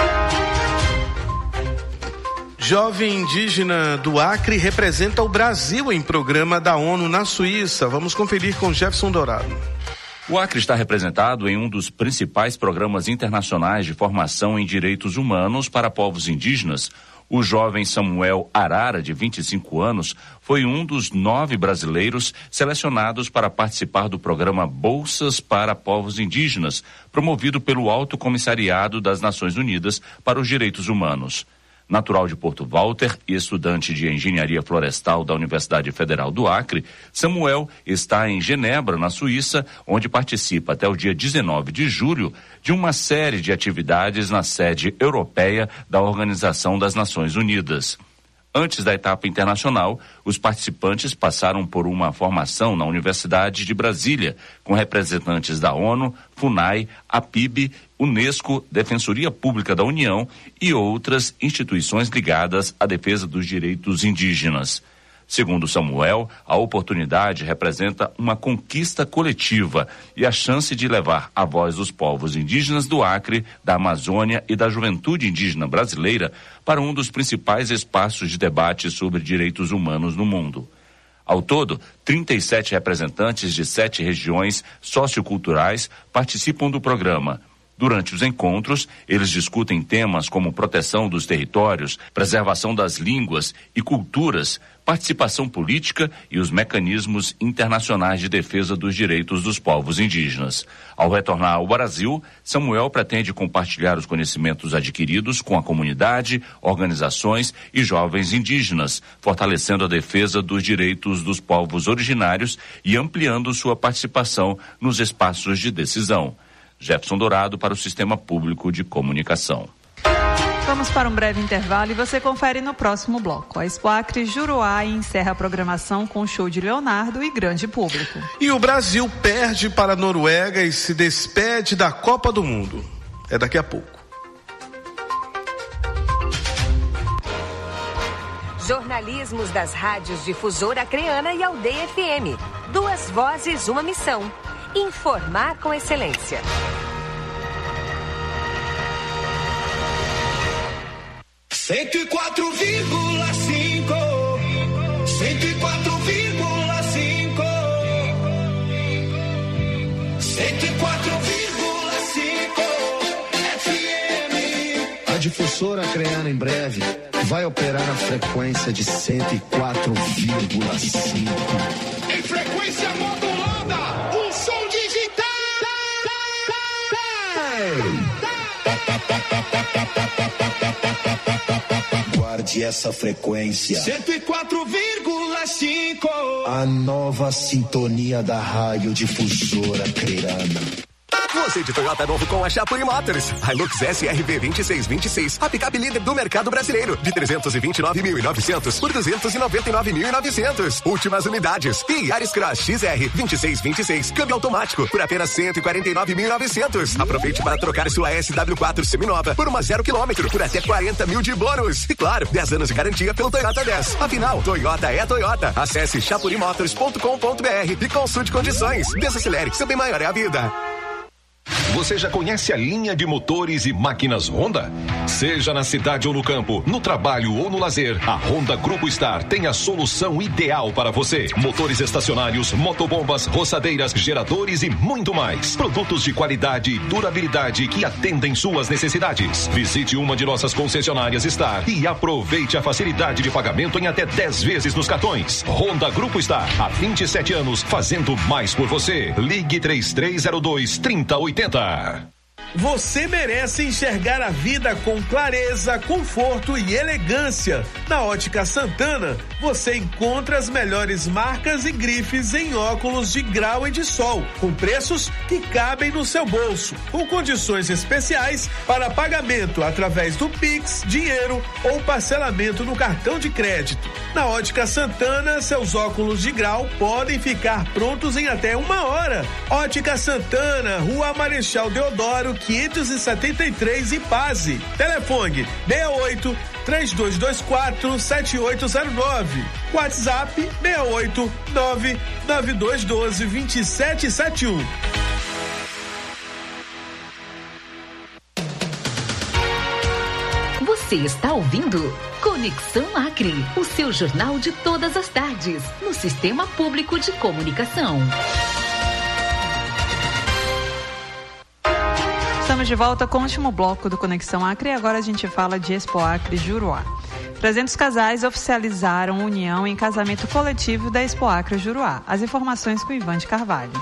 Jovem indígena do Acre representa o Brasil em programa da ONU na Suíça. Vamos conferir com Jefferson Dourado. O Acre está representado em um dos principais programas internacionais de formação em direitos humanos para povos indígenas. O jovem Samuel Arara, de vinte e cinco anos, foi um dos nove brasileiros selecionados para participar do programa Bolsas para Povos Indígenas, promovido pelo Alto Comissariado das Nações Unidas para os Direitos Humanos. Natural de Porto Walter e estudante de Engenharia Florestal da Universidade Federal do Acre, Samuel está em Genebra, na Suíça, onde participa até o dia dezenove de julho de uma série de atividades na sede europeia da Organização das Nações Unidas. Antes da etapa internacional, os participantes passaram por uma formação na Universidade de Brasília, com representantes da ONU, FUNAI, A P I B, Unesco, Defensoria Pública da União e outras instituições ligadas à defesa dos direitos indígenas. Segundo Samuel, a oportunidade representa uma conquista coletiva e a chance de levar a voz dos povos indígenas do Acre, da Amazônia e da juventude indígena brasileira para um dos principais espaços de debate sobre direitos humanos no mundo. Ao todo, trinta e sete representantes de sete regiões socioculturais participam do programa. Durante os encontros, eles discutem temas como proteção dos territórios, preservação das línguas e culturas, participação política e os mecanismos internacionais de defesa dos direitos dos povos indígenas. Ao retornar ao Brasil, Samuel pretende compartilhar os conhecimentos adquiridos com a comunidade, organizações e jovens indígenas, fortalecendo a defesa dos direitos dos povos originários e ampliando sua participação nos espaços de decisão. Jefferson Dourado para o Sistema Público de Comunicação. Vamos para um breve intervalo e você confere no próximo bloco. A Expo Acre Juruá encerra a programação com o show de Leonardo e grande público. E o Brasil perde para a Noruega e se despede da Copa do Mundo. É daqui a pouco. Jornalismos das rádios Difusora Acreana e Aldeia F M. Duas vozes, uma missão. Informar com excelência. Cento e quatro vírgula cinco, cento e quatro vírgula cinco, cento e quatro vírgula cinco F M. A Difusora Acreana em breve vai operar a frequência de cento e quatro vírgula cinco. Em frequência modulada, um som digital. Guarde essa frequência. cento e quatro vírgula cinco. A nova sintonia da Rádio Difusora Acreana. Você de Toyota novo com a Chapuri Motors. Hilux S R V vinte e seis vinte e seis, a picape líder do mercado brasileiro, de trezentos e vinte e nove mil e novecentos por duzentos e noventa e nove mil e novecentos. Últimas unidades. E Yaris Cross X R vinte e seis vinte e seis, câmbio automático, por apenas cento e quarenta e nove mil e novecentos. Aproveite para trocar sua S W quatro seminova por uma zero quilômetro por até quarenta mil de bônus. E claro, dez anos de garantia pelo Toyota dez. Afinal, Toyota é Toyota. Acesse chapuri motors ponto com ponto b r e consulte condições. Desacelere, seu bem maior é a vida. Você já conhece a linha de motores e máquinas Honda? Seja na cidade ou no campo, no trabalho ou no lazer, a Honda Grupo Star tem a solução ideal para você. Motores estacionários, motobombas, roçadeiras, geradores e muito mais. Produtos de qualidade e durabilidade que atendem suas necessidades. Visite uma de nossas concessionárias Star e aproveite a facilidade de pagamento em até dez vezes nos cartões. Honda Grupo Star, há vinte e sete anos, fazendo mais por você. Ligue três três zero dois, trinta oitenta. Você merece enxergar a vida com clareza, conforto e elegância. Na Ótica Santana, você encontra as melhores marcas e grifes em óculos de grau e de sol, com preços que cabem no seu bolso, com condições especiais para pagamento através do Pix, dinheiro ou parcelamento no cartão de crédito. Na Ótica Santana, seus óculos de grau podem ficar prontos em até uma hora. Ótica Santana, Rua Marechal Deodoro, quinhentos e setenta e três, Ipase. Telefone seis oito, três dois dois quatro, sete oito zero nove. WhatsApp seis oito, nove nove dois um dois, dois sete sete um. Você está ouvindo Conexão Acre, o seu jornal de todas as tardes, no Sistema Público de Comunicação. Estamos de volta com o último bloco do Conexão Acre e agora a gente fala de Expo Acre Juruá. trezentos casais oficializaram união em casamento coletivo da Expo Acre Juruá. As informações com Ivan de Carvalho.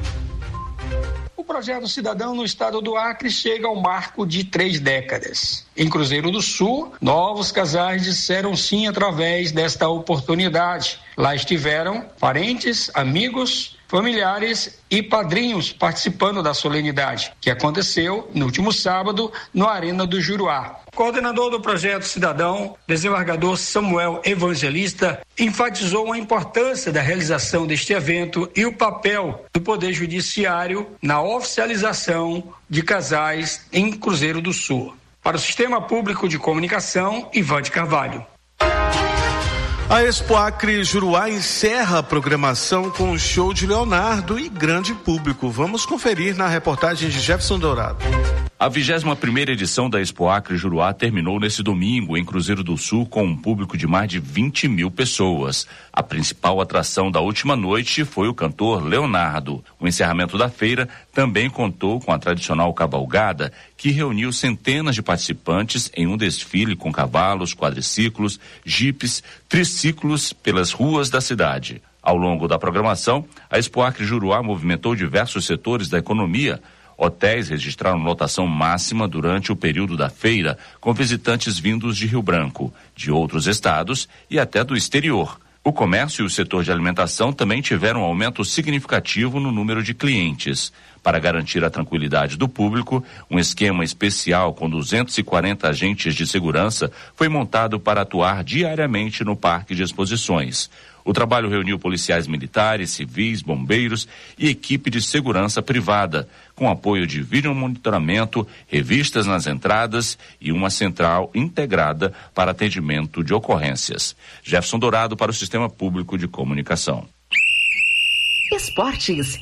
O projeto Cidadão no estado do Acre chega ao marco de três décadas. Em Cruzeiro do Sul, novos casais disseram sim através desta oportunidade. Lá estiveram parentes, amigos, familiares e padrinhos participando da solenidade, que aconteceu no último sábado no Arena do Juruá. Coordenador do projeto Cidadão, desembargador Samuel Evangelista, enfatizou a importância da realização deste evento e o papel do Poder Judiciário na oficialização de casais em Cruzeiro do Sul. Para o Sistema Público de Comunicação, Ivan de Carvalho. A Expo Acre Juruá encerra a programação com o show de Leonardo e grande público. Vamos conferir na reportagem de Jefferson Dourado. A vigésima primeira edição da Expo Acre Juruá terminou nesse domingo em Cruzeiro do Sul com um público de mais de vinte mil pessoas. A principal atração da última noite foi o cantor Leonardo. O encerramento da feira também contou com a tradicional cavalgada, que reuniu centenas de participantes em um desfile com cavalos, quadriciclos, jipes, triciclos pelas ruas da cidade. Ao longo da programação, a Expo Acre Juruá movimentou diversos setores da economia. Hotéis registraram lotação máxima durante o período da feira, com visitantes vindos de Rio Branco, de outros estados e até do exterior. O comércio e o setor de alimentação também tiveram um aumento significativo no número de clientes. Para garantir a tranquilidade do público, um esquema especial com duzentos e quarenta agentes de segurança foi montado para atuar diariamente no parque de exposições. O trabalho reuniu policiais militares, civis, bombeiros e equipe de segurança privada, com apoio de vídeo monitoramento, revistas nas entradas e uma central integrada para atendimento de ocorrências. Jefferson Dourado para o Sistema Público de Comunicação. Esportes.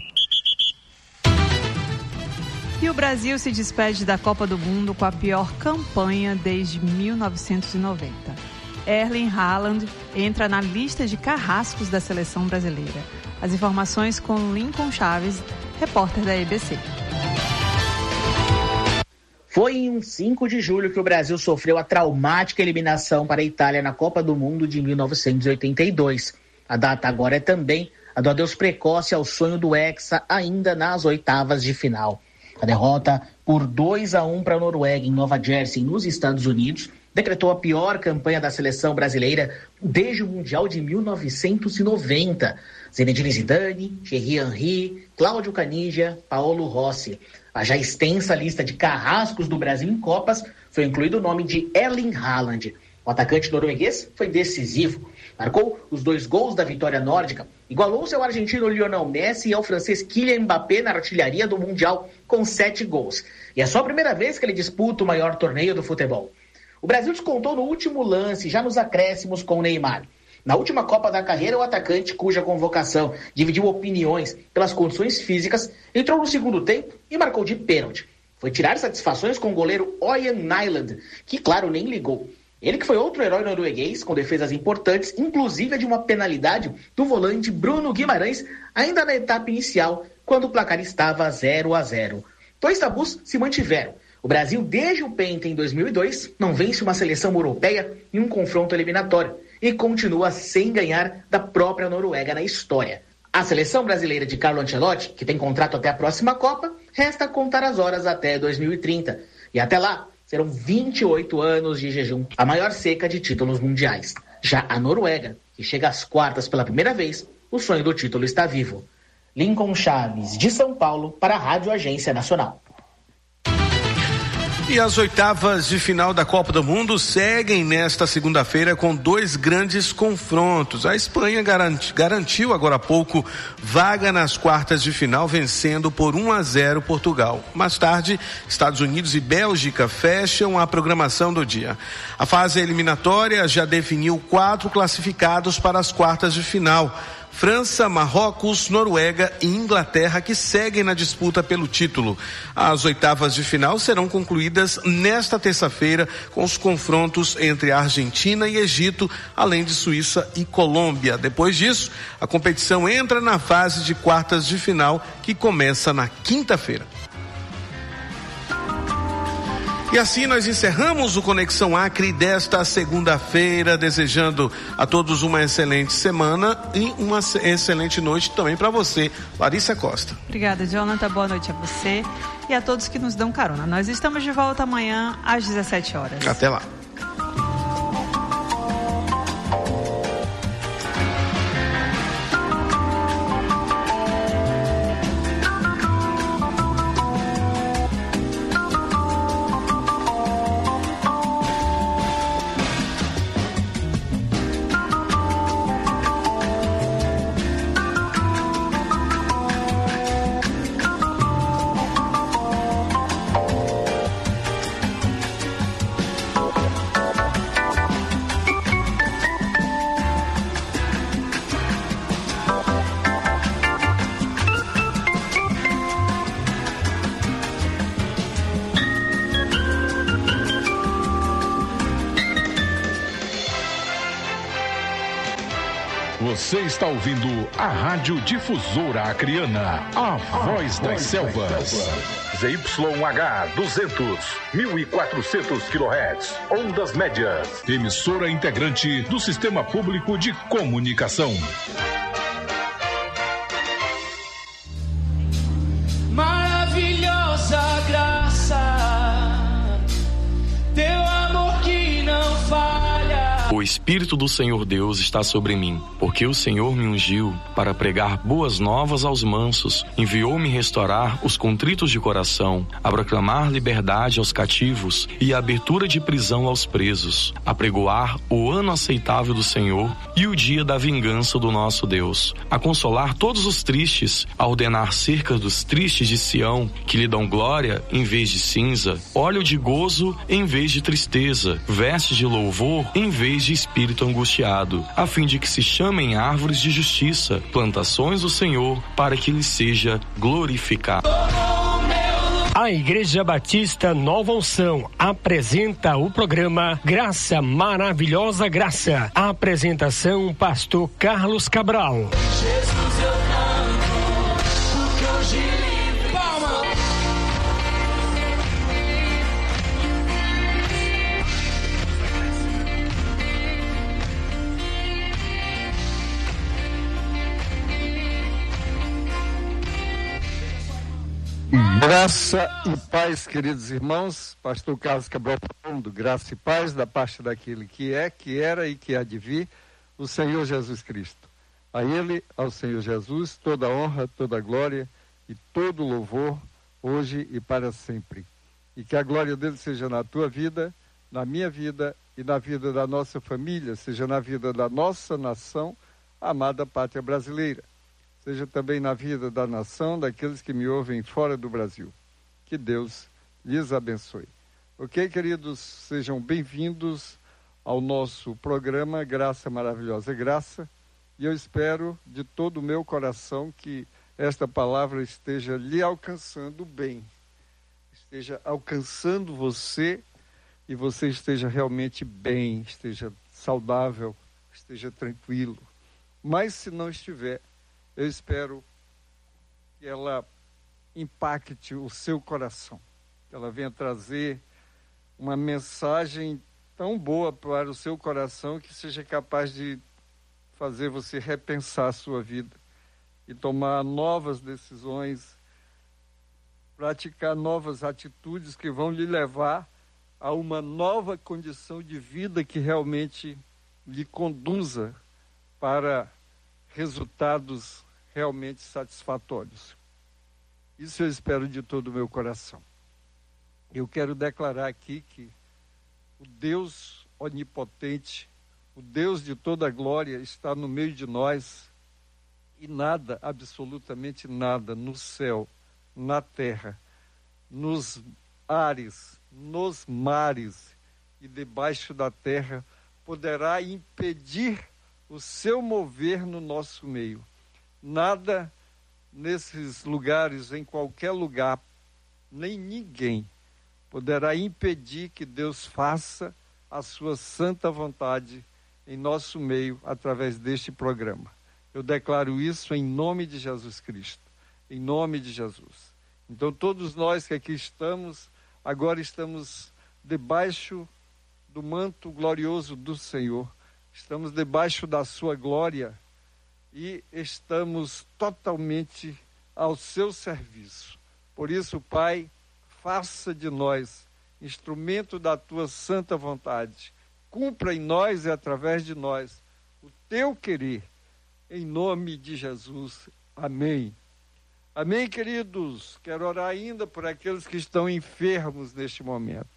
E o Brasil se despede da Copa do Mundo com a pior campanha desde mil novecentos e noventa. Erling Haaland entra na lista de carrascos da seleção brasileira. As informações com Lincoln Chaves, repórter da E B C. Foi em um cinco de julho que o Brasil sofreu a traumática eliminação para a Itália na Copa do Mundo de mil novecentos e oitenta e dois. A data agora é também a do adeus precoce ao sonho do Hexa, ainda nas oitavas de final. A derrota por dois a um para a Noruega em Nova Jersey, nos Estados Unidos, decretou a pior campanha da seleção brasileira desde o Mundial de mil novecentos e noventa. Zinedine Zidane, Thierry Henry, Cláudio Caniggia, Paolo Rossi. A já extensa lista de carrascos do Brasil em Copas foi incluído o nome de Erling Haaland. O atacante norueguês foi decisivo. Marcou os dois gols da vitória nórdica, igualou-se ao argentino Lionel Messi e ao francês Kylian Mbappé na artilharia do Mundial com sete gols. E é só a primeira vez que ele disputa o maior torneio do futebol. O Brasil descontou no último lance, já nos acréscimos com o Neymar. Na última Copa da carreira, o atacante, cuja convocação dividiu opiniões pelas condições físicas, entrou no segundo tempo e marcou de pênalti. Foi tirar satisfações com o goleiro Ørjan Nyland, que, claro, nem ligou. Ele que foi outro herói norueguês, com defesas importantes, inclusive a de uma penalidade do volante Bruno Guimarães, ainda na etapa inicial, quando o placar estava zero a zero. Dois tabus se mantiveram. O Brasil, desde o Penta em dois mil e dois, não vence uma seleção europeia em um confronto eliminatório e continua sem ganhar da própria Noruega na história. A seleção brasileira de Carlo Ancelotti, que tem contrato até a próxima Copa, resta contar as horas até dois mil e trinta. E até lá, serão vinte e oito anos de jejum, a maior seca de títulos mundiais. Já a Noruega, que chega às quartas pela primeira vez, o sonho do título está vivo. Lincoln Chaves, de São Paulo, para a Rádio Agência Nacional. E as oitavas de final da Copa do Mundo seguem nesta segunda-feira com dois grandes confrontos. A Espanha garanti, garantiu agora há pouco vaga nas quartas de final, vencendo por um a zero Portugal. Mais tarde, Estados Unidos e Bélgica fecham a programação do dia. A fase eliminatória já definiu quatro classificados para as quartas de final. França, Marrocos, Noruega e Inglaterra, que seguem na disputa pelo título. As oitavas de final serão concluídas nesta terça-feira com os confrontos entre Argentina e Egito, além de Suíça e Colômbia. Depois disso, a competição entra na fase de quartas de final, que começa na quinta-feira. E assim nós encerramos o Conexão Acre desta segunda-feira, desejando a todos uma excelente semana e uma excelente noite também para você, Larissa Costa. Obrigada, Jonathan. Boa noite a você e a todos que nos dão carona. Nós estamos de volta amanhã às dezessete horas. Até lá. Você está ouvindo a Rádio Difusora Acreana, a voz das selvas. Z Y H duzentos, mil e quatrocentos quilohertz, ondas médias. Emissora integrante do Sistema Público de Comunicação. Maravilhosa graça, teu amor que não falha. O Espírito do Senhor Deus está sobre mim, porque o Senhor me ungiu para pregar boas novas aos mansos, enviou-me restaurar os contritos de coração, a proclamar liberdade aos cativos e a abertura de prisão aos presos, a pregoar o ano aceitável do Senhor e o dia da vingança do nosso Deus, a consolar todos os tristes, a ordenar cerca dos tristes de Sião, que lhe dão glória em vez de cinza, óleo de gozo em vez de tristeza, vestes de louvor em vez de espírito angustiado, a fim de que se chamem árvores de justiça, plantações do Senhor, para que lhe seja glorificado. A Igreja Batista Nova Unção apresenta o programa Graça Maravilhosa Graça. A apresentação, pastor Carlos Cabral. Jesus, eu canto, porque hoje livre. Palma! Graça e paz, queridos irmãos. Pastor Carlos Cabral falando, graça e paz da parte daquele que é, que era e que há de vir, o Senhor Jesus Cristo. A Ele, ao Senhor Jesus, toda a honra, toda a glória e todo o louvor, hoje e para sempre. E que a glória dele seja na tua vida, na minha vida e na vida da nossa família, seja na vida da nossa nação, a amada pátria brasileira. Seja também na vida da nação, daqueles que me ouvem fora do Brasil. Que Deus lhes abençoe. Ok, queridos? Sejam bem-vindos ao nosso programa Graça Maravilhosa Graça. E eu espero de todo o meu coração que esta palavra esteja lhe alcançando bem. Esteja alcançando você e você esteja realmente bem, esteja saudável, esteja tranquilo. Mas se não estiver, eu espero que ela impacte o seu coração, que ela venha trazer uma mensagem tão boa para o seu coração que seja capaz de fazer você repensar a sua vida e tomar novas decisões, praticar novas atitudes que vão lhe levar a uma nova condição de vida que realmente lhe conduza para resultados realmente satisfatórios. Isso eu espero de todo o meu coração. Eu quero declarar aqui que o Deus onipotente, o Deus de toda a glória está no meio de nós e nada, absolutamente nada, no céu, na terra, nos ares, nos mares e debaixo da terra poderá impedir o seu mover no nosso meio. Nada nesses lugares, em qualquer lugar, nem ninguém poderá impedir que Deus faça a sua santa vontade em nosso meio através deste programa. Eu declaro isso em nome de Jesus Cristo, em nome de Jesus. Então todos nós que aqui estamos, agora estamos debaixo do manto glorioso do Senhor, estamos debaixo da sua glória e estamos totalmente ao seu serviço. Por isso, Pai, faça de nós instrumento da tua santa vontade. Cumpra em nós e através de nós o teu querer, em nome de Jesus. Amém. Amém, queridos. Quero orar ainda por aqueles que estão enfermos neste momento.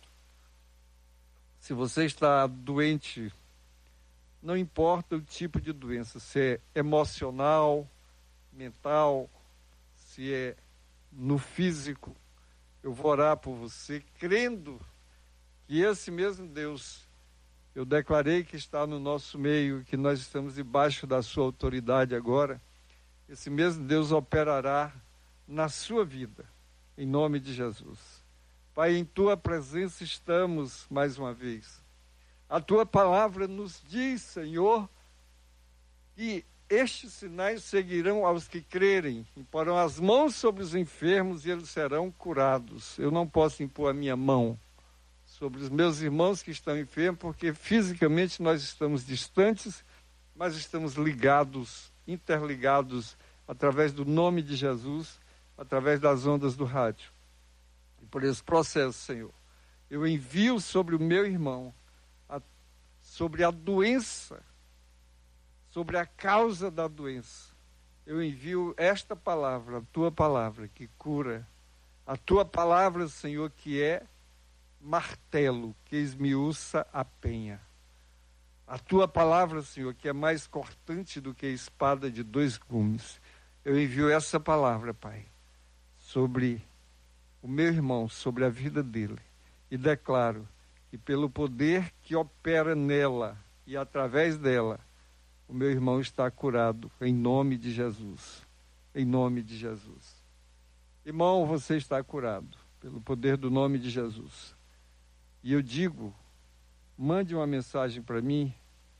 Se você está doente, não importa o tipo de doença, se é emocional, mental, se é no físico, eu vou orar por você, crendo que esse mesmo Deus, eu declarei que está no nosso meio, que nós estamos debaixo da sua autoridade agora, esse mesmo Deus operará na sua vida, em nome de Jesus. Pai, em tua presença estamos mais uma vez. A tua palavra nos diz, Senhor, que estes sinais seguirão aos que crerem, imporão as mãos sobre os enfermos e eles serão curados. Eu não posso impor a minha mão sobre os meus irmãos que estão enfermos, porque fisicamente nós estamos distantes, mas estamos ligados, interligados, através do nome de Jesus, através das ondas do rádio. E por esse processo, Senhor, eu envio sobre o meu irmão, a, sobre a doença, sobre a causa da doença, eu envio esta palavra, a tua palavra que cura, a tua palavra, Senhor, que é martelo, que esmiuça a penha. A tua palavra, Senhor, que é mais cortante do que a espada de dois gumes. Eu envio essa palavra, Pai, sobre o meu irmão, sobre a vida dele, e declaro que pelo poder que opera nela e através dela, o meu irmão está curado, em nome de Jesus. Em nome de Jesus. Irmão, você está curado, pelo poder do nome de Jesus. E eu digo, mande uma mensagem para mim,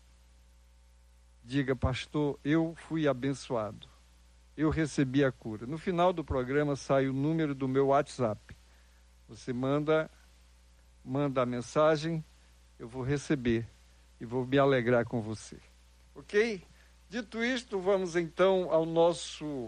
diga, pastor, eu fui abençoado, eu recebi a cura. No final do programa sai o número do meu WhatsApp. Você manda, manda a mensagem, eu vou receber e vou me alegrar com você. Ok? Dito isto, vamos então ao nosso,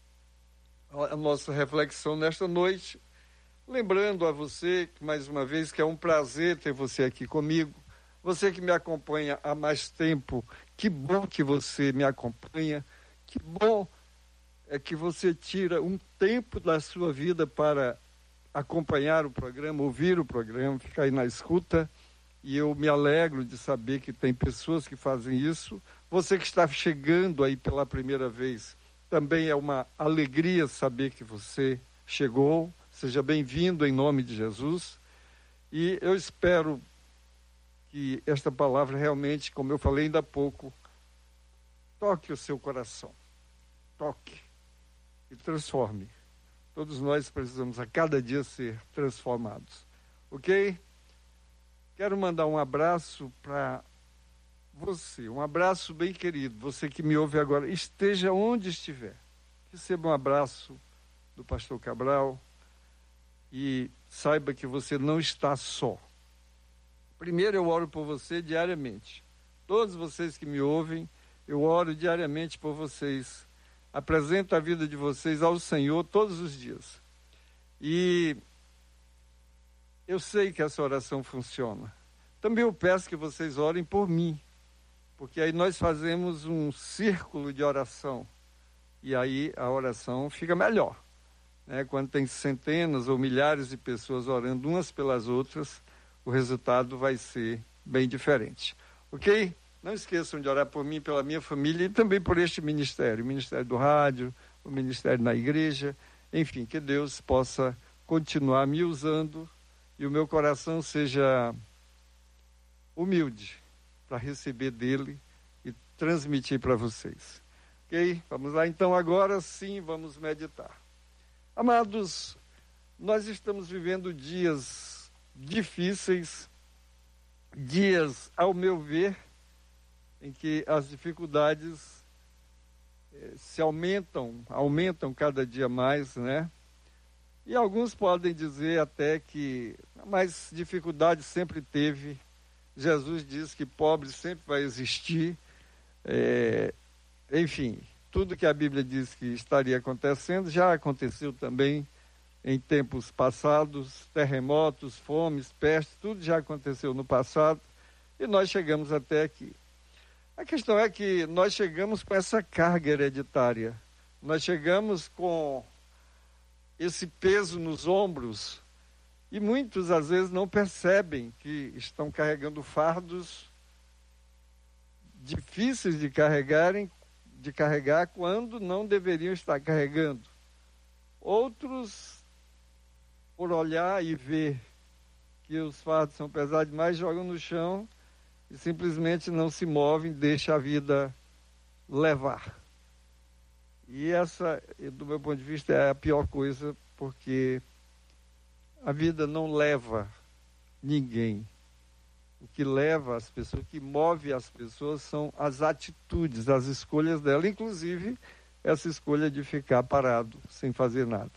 a nossa reflexão nesta noite. Lembrando a você, mais uma vez, que é um prazer ter você aqui comigo. Você que me acompanha há mais tempo, que bom que você me acompanha. Que bom é que você tira um tempo da sua vida para acompanhar o programa, ouvir o programa, ficar aí na escuta. E eu me alegro de saber que tem pessoas que fazem isso. Você que está chegando aí pela primeira vez, também é uma alegria saber que você chegou. Seja bem-vindo em nome de Jesus. E eu espero que esta palavra realmente, como eu falei ainda há pouco, toque o seu coração. Toque e transforme. Todos nós precisamos a cada dia ser transformados. Ok? Quero mandar um abraço para você, um abraço bem querido, você que me ouve agora, esteja onde estiver. Receba um abraço do pastor Cabral e saiba que você não está só. Primeiro eu oro por você diariamente. Todos vocês que me ouvem, eu oro diariamente por vocês. Apresento a vida de vocês ao Senhor todos os dias. E eu sei que essa oração funciona. Também eu peço que vocês orem por mim, porque aí nós fazemos um círculo de oração. E aí a oração fica melhor. Né? Quando tem centenas ou milhares de pessoas orando umas pelas outras, o resultado vai ser bem diferente. Ok? Não esqueçam de orar por mim, pela minha família e também por este ministério, o Ministério do Rádio, o Ministério na Igreja, enfim, que Deus possa continuar me usando e o meu coração seja humilde para receber dele e transmitir para vocês. Ok? Vamos lá então, agora sim vamos meditar. Amados, nós estamos vivendo dias difíceis, dias, ao meu ver, em que as dificuldades eh, se aumentam, aumentam cada dia mais, né? E alguns podem dizer até que, mas dificuldade sempre teve. Jesus diz que pobre sempre vai existir. É, enfim, tudo que a Bíblia diz que estaria acontecendo já aconteceu também em tempos passados. Terremotos, fomes, pestes, tudo já aconteceu no passado e nós chegamos até aqui. A questão é que nós chegamos com essa carga hereditária, nós chegamos com esse peso nos ombros e muitos às vezes não percebem que estão carregando fardos difíceis de carregarem, de carregar quando não deveriam estar carregando. Outros, por olhar e ver que os fardos são pesados demais, jogam no chão e simplesmente não se movem, deixam a vida levar. E essa, do meu ponto de vista, é a pior coisa, porque a vida não leva ninguém. O que leva as pessoas, o que move as pessoas são as atitudes, as escolhas dela, inclusive essa escolha de ficar parado, sem fazer nada.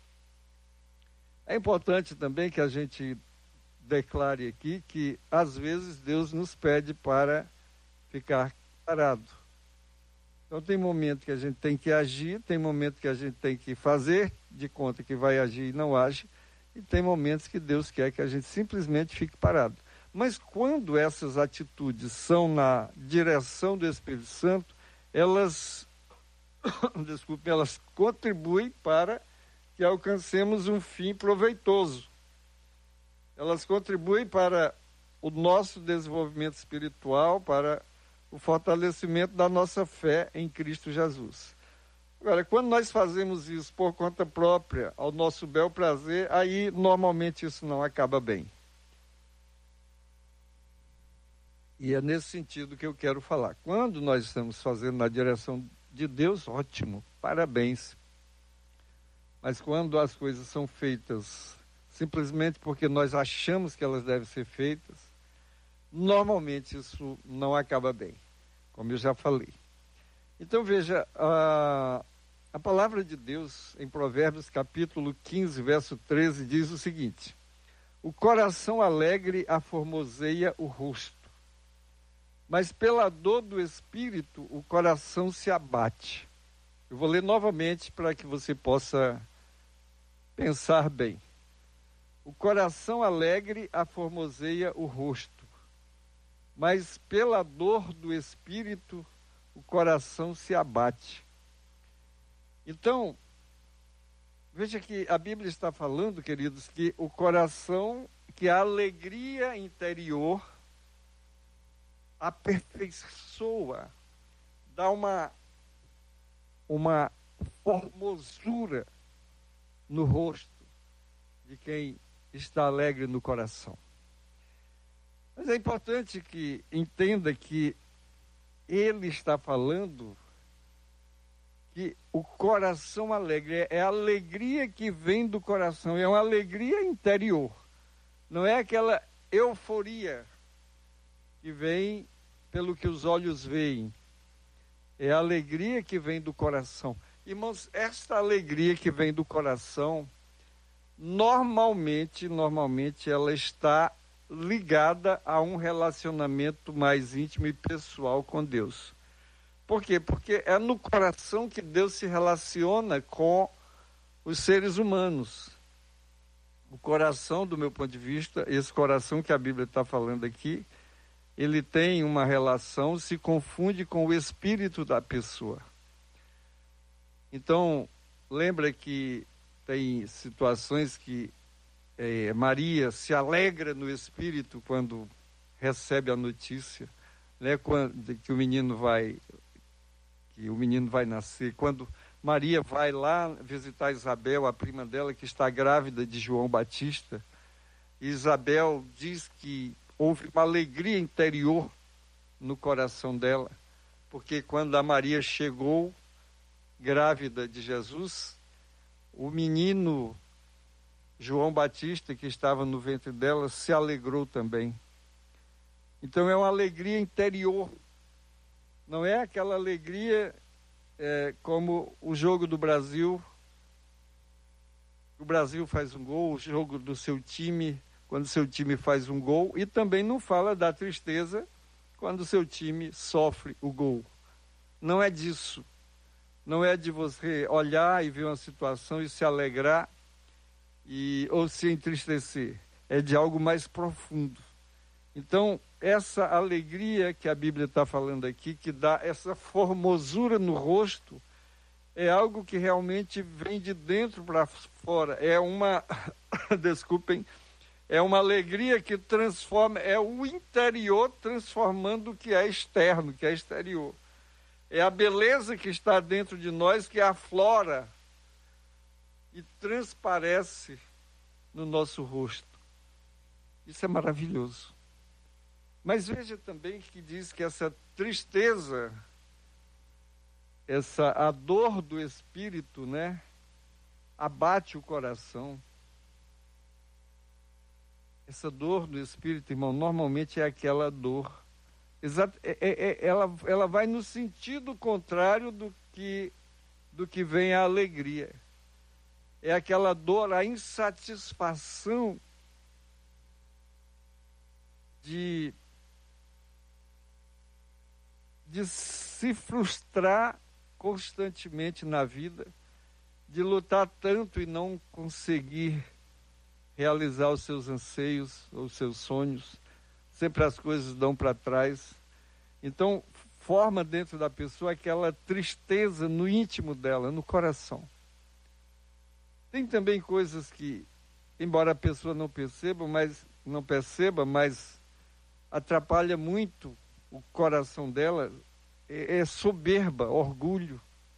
É importante também que a gente declare aqui que, às vezes, Deus nos pede para ficar parado. Então, tem momento que a gente tem que agir, tem momento que a gente tem que fazer de conta que vai agir e não age, e tem momentos que Deus quer que a gente simplesmente fique parado. Mas quando essas atitudes são na direção do Espírito Santo, elas, desculpe, elas contribuem para que alcancemos um fim proveitoso. Elas contribuem para o nosso desenvolvimento espiritual, para o fortalecimento da nossa fé em Cristo Jesus. Agora, quando nós fazemos isso por conta própria, ao nosso bel prazer, aí normalmente isso não acaba bem. E é nesse sentido que eu quero falar. Quando nós estamos fazendo na direção de Deus, ótimo, parabéns. Mas quando as coisas são feitas simplesmente porque nós achamos que elas devem ser feitas, normalmente isso não acaba bem, como eu já falei. Então veja, a, a palavra de Deus em Provérbios capítulo quinze, verso treze, diz o seguinte: o coração alegre aformoseia o rosto, mas pela dor do espírito o coração se abate. Eu vou ler novamente para que você possa pensar bem. O coração alegre aformoseia o rosto, mas pela dor do espírito o coração se abate. Então, veja que a Bíblia está falando, queridos, que o coração, que a alegria interior aperfeiçoa, dá uma, uma formosura no rosto de quem está alegre no coração. Mas é importante que entenda que ele está falando que o coração alegre é a alegria que vem do coração, é uma alegria interior, não é aquela euforia que vem pelo que os olhos veem, é a alegria que vem do coração. Irmãos, esta alegria que vem do coração, normalmente, normalmente ela está ligada a um relacionamento mais íntimo e pessoal com Deus. Por quê? Porque é no coração que Deus se relaciona com os seres humanos. O coração, do meu ponto de vista, esse coração que a Bíblia está falando aqui, ele tem uma relação, se confunde com o espírito da pessoa. Então, lembra que tem situações que é, Maria se alegra no espírito quando recebe a notícia, né, quando, que o menino vai, que o menino vai nascer. Quando Maria vai lá visitar Isabel, a prima dela, que está grávida de João Batista, Isabel diz que houve uma alegria interior no coração dela, porque quando a Maria chegou grávida de Jesus, o menino João Batista, que estava no ventre dela, se alegrou também. Então é uma alegria interior, não é aquela alegria é, como o jogo do Brasil, o Brasil faz um gol, o jogo do seu time, quando seu time faz um gol, e também não fala da tristeza quando seu time sofre o gol. Não é disso. Não é de você olhar e ver uma situação e se alegrar e, ou se entristecer. É de algo mais profundo. Então, essa alegria que a Bíblia está falando aqui, que dá essa formosura no rosto, é algo que realmente vem de dentro para fora. É uma, desculpem, é uma alegria que transforma, é o interior transformando o que é externo, que é exterior. É a beleza que está dentro de nós que aflora e transparece no nosso rosto. Isso é maravilhoso. Mas veja também que diz que essa tristeza, essa a dor do espírito, né, abate o coração. Essa dor do espírito, irmão, normalmente é aquela dor. Exato, é, é, ela, ela vai no sentido contrário do que, do que vem a alegria. É aquela dor, a insatisfação de, de se frustrar constantemente na vida, de lutar tanto e não conseguir realizar os seus anseios, os seus sonhos. Sempre as coisas dão para trás. Então, forma dentro da pessoa aquela tristeza no íntimo dela, no coração. Tem também coisas que, embora a pessoa não perceba, mas não perceba, mas atrapalha muito o coração dela, é, é soberba, orgulho.